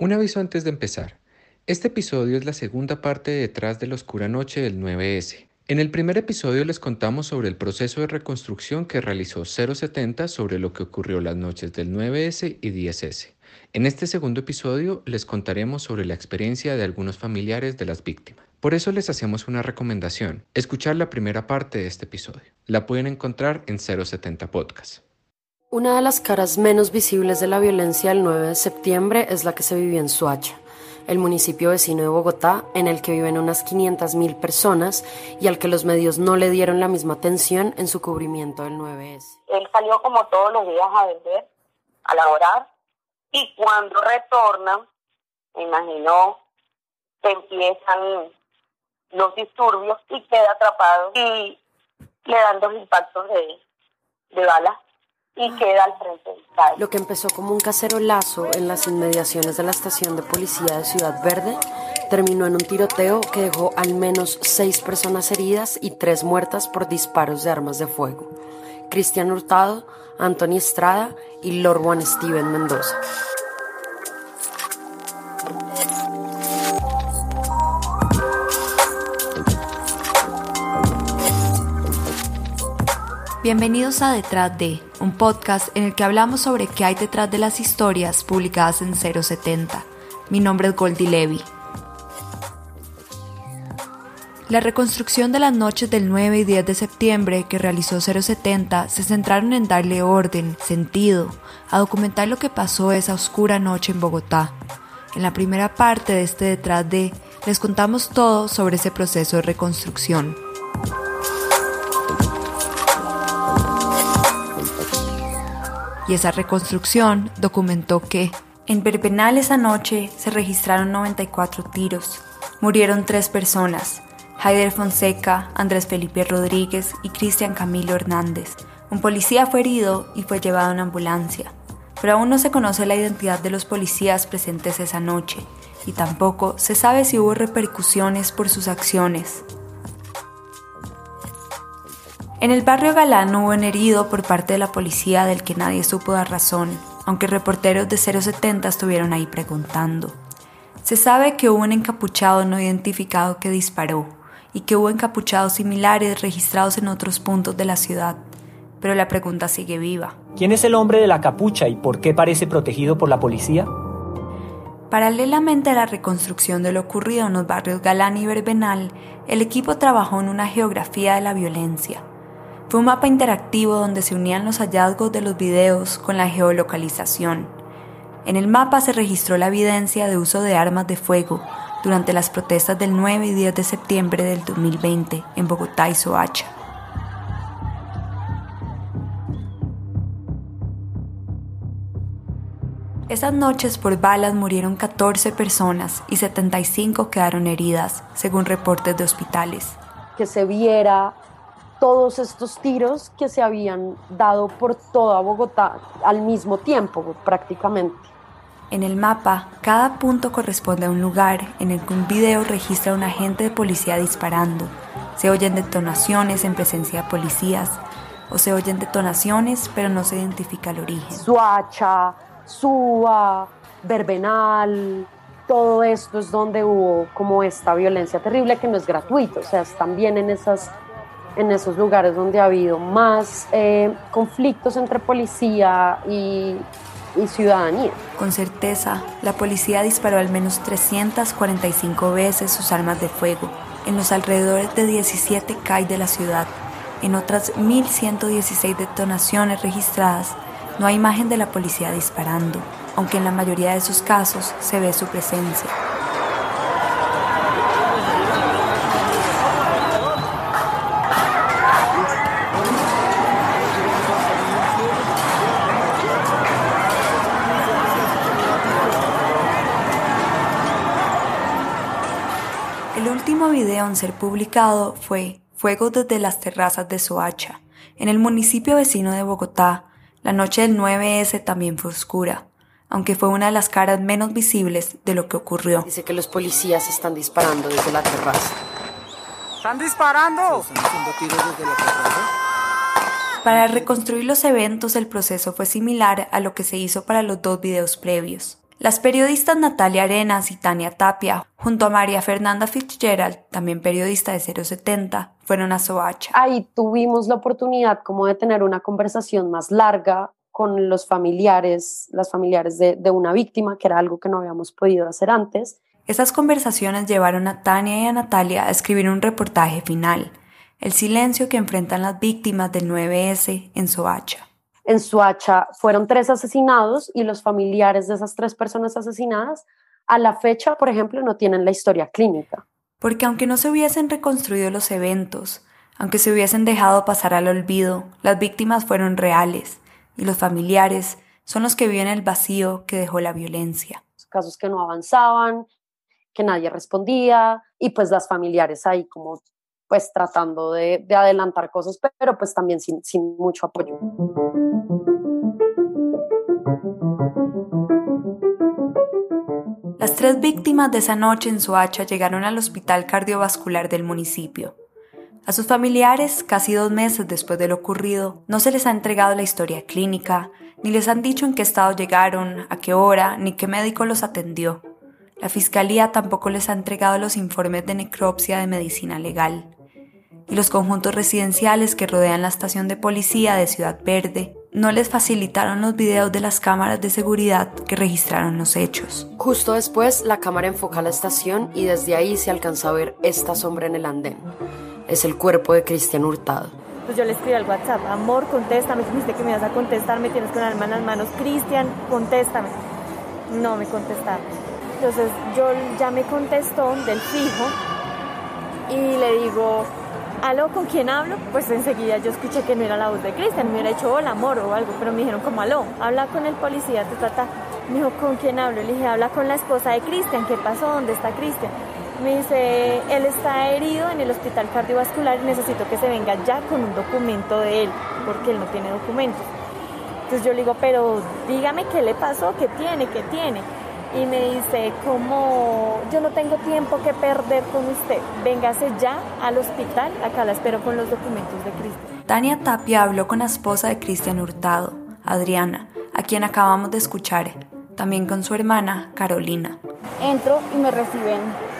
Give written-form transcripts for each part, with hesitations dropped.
Un aviso antes de empezar. Este episodio es la segunda parte de Detrás de la Oscura Noche del 9S. En el primer episodio les contamos sobre el proceso de reconstrucción que realizó 070 sobre lo que ocurrió las noches del 9S y 10S. En este segundo episodio les contaremos sobre la experiencia de algunos familiares de las víctimas. Por eso les hacemos una recomendación, escuchar la primera parte de este episodio. La pueden encontrar en 070 Podcast. Una de las caras menos visibles de la violencia del 9 de septiembre es la que se vivió en Soacha, el municipio vecino de Bogotá, en el que viven unas 500.000 personas y al que los medios no le dieron la misma atención en su cubrimiento del 9S. Él salió como todos los días a vender, a laborar, y cuando retorna, me imagino que empiezan los disturbios y queda atrapado y le dan 2 impactos de bala. Y queda al frente del estadio. Lo que empezó como un cacerolazo en las inmediaciones de la estación de policía de Ciudad Verde terminó en un tiroteo que dejó al menos 6 personas heridas y 3 muertas por disparos de armas de fuego. Cristian Hurtado, Anthony Estrada y Lord Juan Steven Mendoza. Bienvenidos a Detrás de, un podcast en el que hablamos sobre qué hay detrás de las historias publicadas en 070. Mi nombre es Goldie Levy. La reconstrucción de las noches del 9 y 10 de septiembre que realizó 070 se centraron en darle orden, sentido, a documentar lo que pasó esa oscura noche en Bogotá. En la primera parte de este Detrás de, les contamos todo sobre ese proceso de reconstrucción. Y esa reconstrucción documentó que en Verbenal esa noche se registraron 94 tiros. Murieron 3 personas, Haider Fonseca, Andrés Felipe Rodríguez y Cristian Camilo Hernández. Un policía fue herido y fue llevado en ambulancia. Pero aún no se conoce la identidad de los policías presentes esa noche y tampoco se sabe si hubo repercusiones por sus acciones. En el barrio Galán no hubo un herido por parte de la policía del que nadie supo dar razón, aunque reporteros de 070 estuvieron ahí preguntando. Se sabe que hubo un encapuchado no identificado que disparó y que hubo encapuchados similares registrados en otros puntos de la ciudad, pero la pregunta sigue viva. ¿Quién es el hombre de la capucha y por qué parece protegido por la policía? Paralelamente a la reconstrucción de lo ocurrido en los barrios Galán y Verbenal, el equipo trabajó en una geografía de la violencia. Fue un mapa interactivo donde se unían los hallazgos de los videos con la geolocalización. En el mapa se registró la evidencia de uso de armas de fuego durante las protestas del 9 y 10 de septiembre del 2020 en Bogotá y Soacha. Esas noches por balas murieron 14 personas y 75 quedaron heridas, según reportes de hospitales. Que se viera todos estos tiros que se habían dado por toda Bogotá al mismo tiempo, prácticamente. En el mapa, cada punto corresponde a un lugar en el que un video registra a un agente de policía disparando. Se oyen detonaciones en presencia de policías, o se oyen detonaciones pero no se identifica el origen. Soacha, Suba, Verbenal, todo esto es donde hubo como esta violencia terrible que no es gratuita, o sea, están bien en esos lugares donde ha habido más conflictos entre policía y ciudadanía. Con certeza, la policía disparó al menos 345 veces sus armas de fuego en los alrededores de 17 CAI de la ciudad. En otras 1.116 detonaciones registradas, no hay imagen de la policía disparando, aunque en la mayoría de esos casos se ve su presencia. El último video en ser publicado fue Fuego desde las terrazas de Soacha. En el municipio vecino de Bogotá, la noche del 9S también fue oscura, aunque fue una de las caras menos visibles de lo que ocurrió. Dice que los policías están disparando desde la terraza. ¡Están disparando! ¿Están haciendo tiros desde la terraza? Para reconstruir los eventos, el proceso fue similar a lo que se hizo para los 2 videos previos. Las periodistas Natalia Arenas y Tania Tapia, junto a María Fernanda Fitzgerald, también periodista de 070, fueron a Soacha. Ahí tuvimos la oportunidad como de tener una conversación más larga con los familiares, las familiares de una víctima, que era algo que no habíamos podido hacer antes. Esas conversaciones llevaron a Tania y a Natalia a escribir un reportaje final, el silencio que enfrentan las víctimas del 9S en Soacha. En Soacha fueron 3 asesinados y los familiares de esas 3 personas asesinadas a la fecha, por ejemplo, no tienen la historia clínica. Porque aunque no se hubiesen reconstruido los eventos, aunque se hubiesen dejado pasar al olvido, las víctimas fueron reales y los familiares son los que viven el vacío que dejó la violencia. Casos que no avanzaban, que nadie respondía y pues las familiares ahí como pues tratando de adelantar cosas, pero pues también sin mucho apoyo. Las 3 víctimas de esa noche en Soacha llegaron al hospital cardiovascular del municipio. A sus familiares, casi 2 meses después de lo ocurrido, no se les ha entregado la historia clínica, ni les han dicho en qué estado llegaron, a qué hora, ni qué médico los atendió. La fiscalía tampoco les ha entregado los informes de necropsia de medicina legal. Y los conjuntos residenciales que rodean la estación de policía de Ciudad Verde no les facilitaron los videos de las cámaras de seguridad que registraron los hechos. Justo después, la cámara enfoca la estación y desde ahí se alcanza a ver esta sombra en el andén. Es el cuerpo de Cristian Hurtado. Pues yo le escribí al WhatsApp: amor, contéstame, dijiste que me ibas a contestar, me tienes con el alma en las manos, Cristian, contéstame. No me contestaron. Entonces ya me contestó del fijo y le digo: ¿aló? ¿Con quién hablo? Pues enseguida yo escuché que no era la voz de Cristian, me hubiera dicho hola, amor o algo, pero me dijeron como aló, habla con el policía, Me dijo: ¿con quién hablo? Le dije: habla con la esposa de Cristian, ¿qué pasó? ¿Dónde está Cristian? Me dice: él está herido en el hospital cardiovascular y necesito que se venga ya con un documento de él, porque él no tiene documentos. Entonces yo le digo: pero dígame qué le pasó, qué tiene. Y me dice: como yo no tengo tiempo que perder con usted, véngase ya al hospital, acá la espero con los documentos de Cristian. Tania Tapia habló con la esposa de Cristian Hurtado, Adriana, a quien acabamos de escuchar, también con su hermana, Carolina. Entro y me reciben,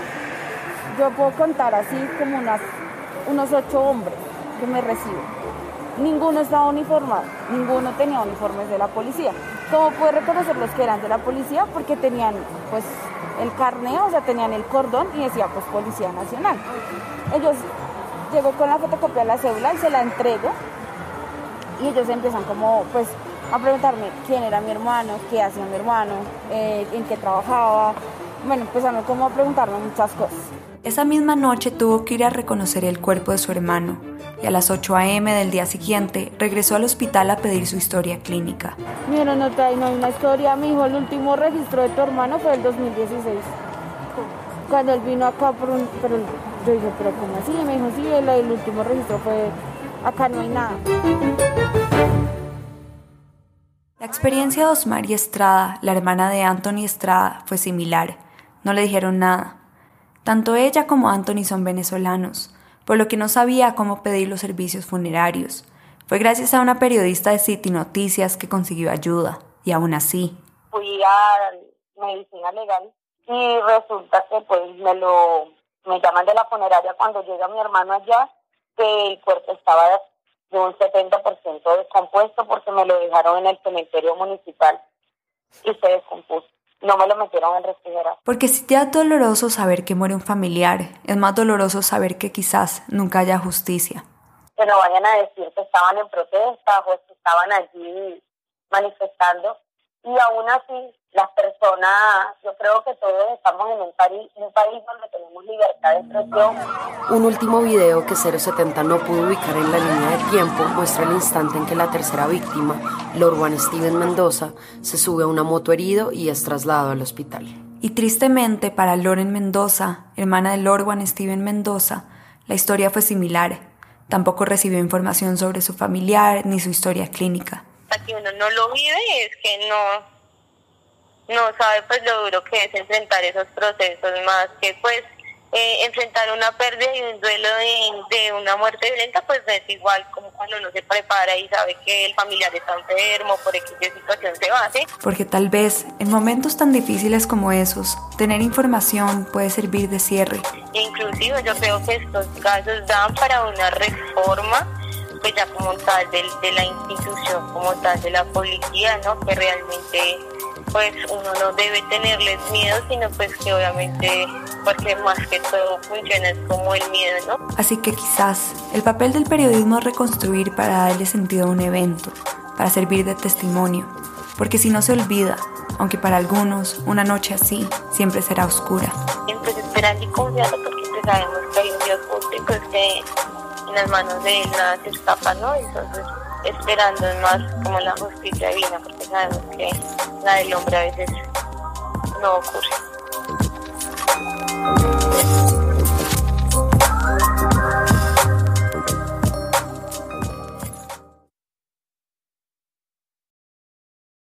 yo puedo contar así como unos 8 hombres que me reciben. Ninguno estaba uniformado, ninguno tenía uniformes de la policía. ¿Cómo pude reconocer los que eran de la policía? Porque tenían pues el carneo, o sea, tenían el cordón y decía pues Policía Nacional. Ellos llegó con la fotocopia de la cédula y se la entrego y ellos empiezan como pues a preguntarme quién era mi hermano, qué hacía mi hermano, en qué trabajaba. Bueno, empezaron como a preguntarme muchas cosas. Esa misma noche tuvo que ir a reconocer el cuerpo de su hermano y a las 8 a.m. del día siguiente regresó al hospital a pedir su historia clínica. Mira, no hay una historia, mi hijo, el último registro de tu hermano fue el 2016. Cuando él vino acá pero yo dije: pero ¿cómo así? Y me dijo: sí, el último registro fue acá, no hay nada. La experiencia de Osmari Estrada, la hermana de Anthony Estrada, fue similar. No le dijeron nada. Tanto ella como Anthony son venezolanos, por lo que no sabía cómo pedir los servicios funerarios. Fue gracias a una periodista de City Noticias que consiguió ayuda, y aún así. Fui a medicina legal y resulta que pues me llaman de la funeraria cuando llega mi hermano allá, que el cuerpo estaba de un 70% descompuesto porque me lo dejaron en el cementerio municipal y se descompuso. No me lo metieron en refrigerador. Porque si ya es doloroso saber que muere un familiar, es más doloroso saber que quizás nunca haya justicia. Que no vayan a decir que estaban en protesta o que estaban allí manifestando. Y aún así, las personas, yo creo que todos estamos en un país donde tenemos libertad de expresión. Un último video que 070 no pudo ubicar en la línea de tiempo muestra el instante en que la tercera víctima, Lorwan Steven Mendoza, se sube a una moto herido y es trasladado al hospital. Y tristemente para Loren Mendoza, hermana de Lorwan Steven Mendoza, la historia fue similar. Tampoco recibió información sobre su familiar ni su historia clínica. Hasta que uno no lo vive es que no sabe pues lo duro que es enfrentar esos procesos, más que pues enfrentar una pérdida y un duelo de una muerte violenta, pues es igual como cuando uno se prepara y sabe que el familiar está enfermo, por X situación se va, ¿sí? Porque tal vez en momentos tan difíciles como esos, tener información puede servir de cierre. Inclusive yo creo que estos casos dan para una reforma, pues ya como tal de la institución, como tal de la policía, ¿no? Que realmente pues uno no debe tenerles miedo, sino pues que obviamente, porque más que todo funciona es como el miedo, ¿no? Así que quizás el papel del periodismo es reconstruir para darle sentido a un evento, para servir de testimonio, porque si no se olvida, aunque para algunos una noche así siempre será oscura. Pues esperando y confiando, porque pues sabemos que hay un Dios justo y pues que en las manos de Él nada se escapa, ¿no? Entonces esperando es más como la justicia divina, porque sabemos que la del hombre a veces no ocurre.